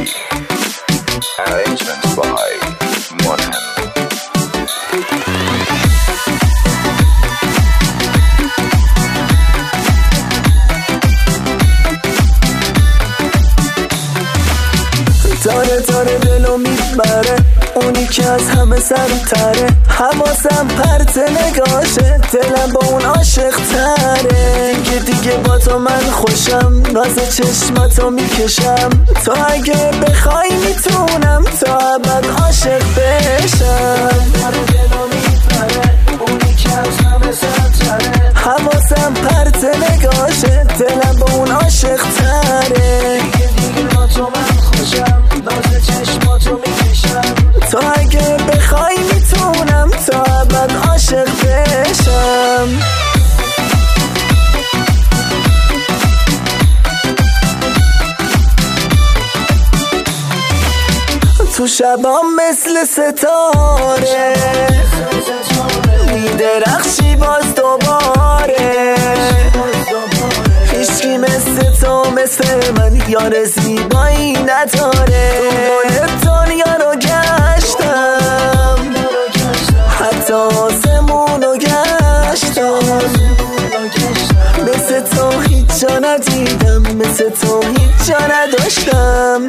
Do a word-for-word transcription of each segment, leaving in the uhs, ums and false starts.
Arrangements by Monan. داره داره دلو میبره، اونی که از همه سرتره. حواسم پرت نگاشه، دلم با اون عاشق تره. دیگه دیگه با تو من خوشم، ناز چشماتو میکشم. تو اگه بخوای میتونم تا ابد عاشق بشم. داره دلو میبره، اونی که از همه سرتره. حواسم پرت نگاشه، دلم با اون عاشق تره. دیگه دیگه با تو من خوشم، ناز چشماتو میکشم. تو اگه بخوای میتونم تا ابد عاشق بشم. تو شبام مثل ستاره میدرخشی باز دوباره. هیچکی مثل تو مثل من یار زیبایی نداره. دنبال دنیا رو گشتم، حتی آسمون رو گشتم. مثل تو هیچ جا ندیدم، مثل تو هیچ جا نداشتم.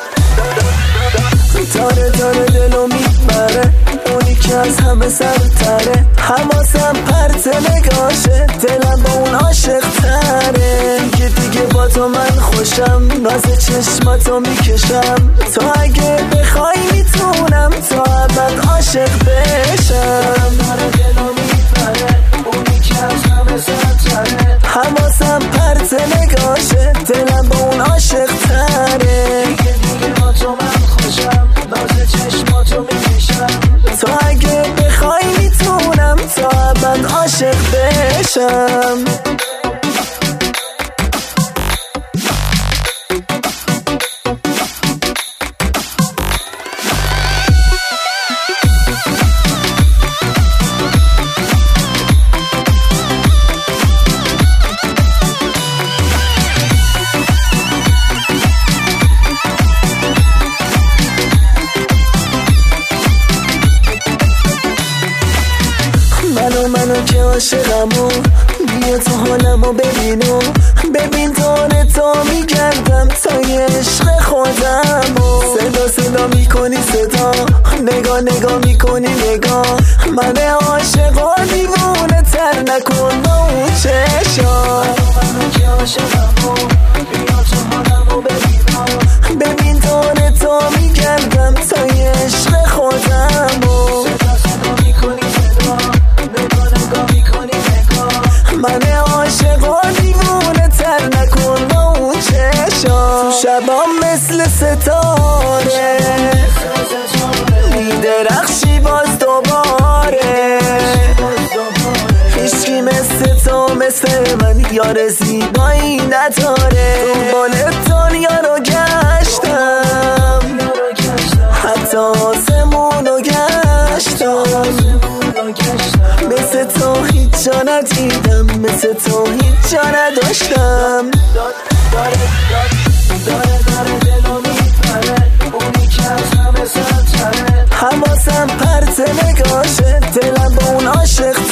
داره داره دلو میبره، اونی که از همه سرتره. حواسم پرت نگاشه، دلم با اون عاشق تره. دیگه دیگه با تو من خوشم، ناز چشماتو میکشم. تو اگه بخوای میتونم تا ابد عاشق بشم. داره دلو میبره، اونی که از همه سرتره. حواسم پرت نگاشه، دلم با اون عاشق تره. دیگه دیگه با تو من خوشم، ناز چشماتو میکشم. تو اگه بخوای میتونم تا ابد عاشق بشم. منو منو که عاشقمو، بیا تو حالمو ببینو. ببین دور تو میگردم تا یه عشق خودمو. صدا صدا میکنی صدا، نگاه نگاه میکنی نگاه. من عاشق و دیوونه تر نکن با اون چشا. منو که عاشقمو، بیا تو حالمو ببینو. ببین دور تو میگردم تا یه عشق خودمو. صدا صدا میکنی صدا، من عاشق و دیوونه تر نکن با اون چشا. تو شبام مثل ستاره میدرخشی باز دوباره. هیچکی مثل تو مثل من یار زیبایی نداره. دنبال دنیا رو گشتم، حتی آسمون رو گشتم. مثل تو هیچ جا ندیدم، مثل تو هیچ جا نداشتم. داره داره داره دلو میبره، اونی که از همه سرتره. حواسم پرت نگاشه، دلم با اون عاشق